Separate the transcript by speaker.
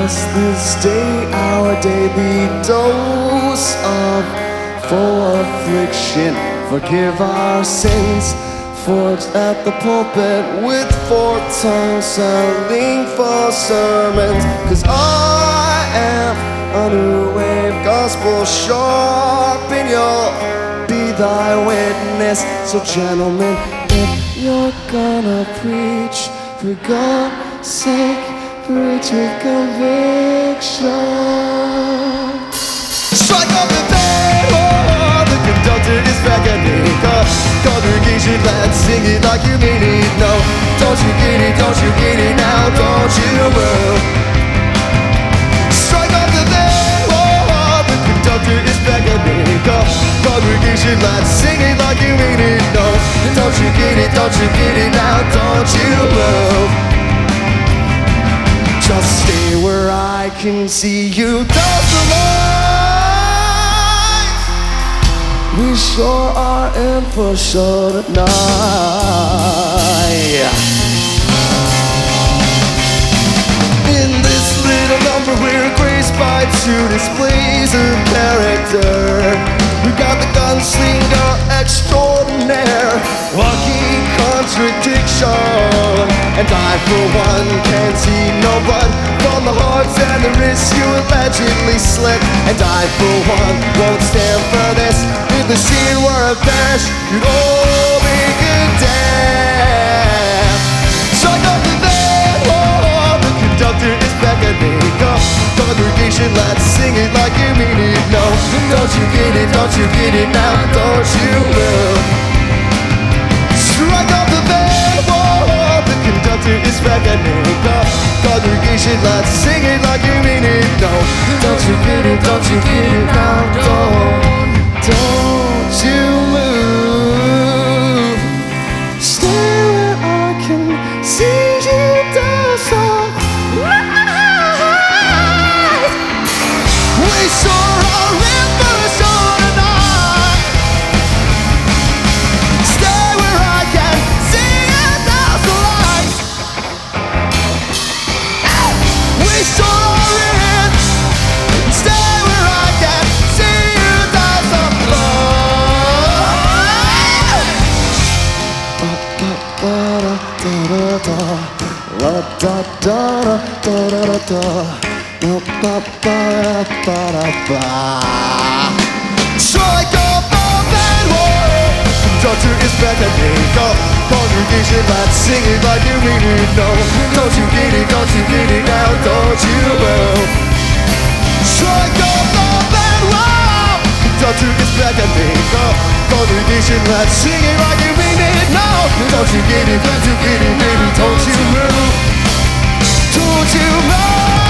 Speaker 1: us this day our daily dose of full affliction. Forgive our sins, forged at the pulpit with forked tongues, selling false sermons. 'Cause I am a new wave gospel sharp, and you'll be thy witness. So gentlemen, if you're gonna preach, for God's sake, preach with conviction. Strike up the bell, oh, the conductor is beckoning. Congregation, let's sing it like you mean it. No, don't you get it, don't you get it now, don't you move. Strike up the bell, oh, the conductor is beckoning. Congregation, let's sing it like you mean it. No, don't you get it, don't you get it now, don't you move. Just stay where I can see you, that's the light. We sure are in for sure tonight. In this little number we're graced by two displays of character. We got the gunslinger extraordinaire, walking contradiction. And I for one can't see no blood from the hearts and the wrists you allegedly slit. And I for one won't stand for this. If the scene were a bash, you'd all be condemned. Strike up the bell, oh, the conductor is beckoning. Congregation, let's sing it like you mean it. No, don't you get it, don't you get it now, don't you move. Strike up the bell, oh, the conductor is beckoning. Congregation, let's sing it like you mean it. No, don't you get it, don't you get it now, don't you move. Stay where I can see you dance all right. We sure are in for a show tonight. Stay where I can see you dance all right. We sure are in. Stay where I can see you dance all right. La da da da da da da. Strike up the bell, conductor is beckoning. Congregation, let's sing it like you mean it. No, don't you get it, don't you get it now, don't you move. Strike up the bell, conductor is beckoning. Congregation, let's sing it like you mean it. No, don't you get it, don't you get it, baby, don't you move. Don't you move.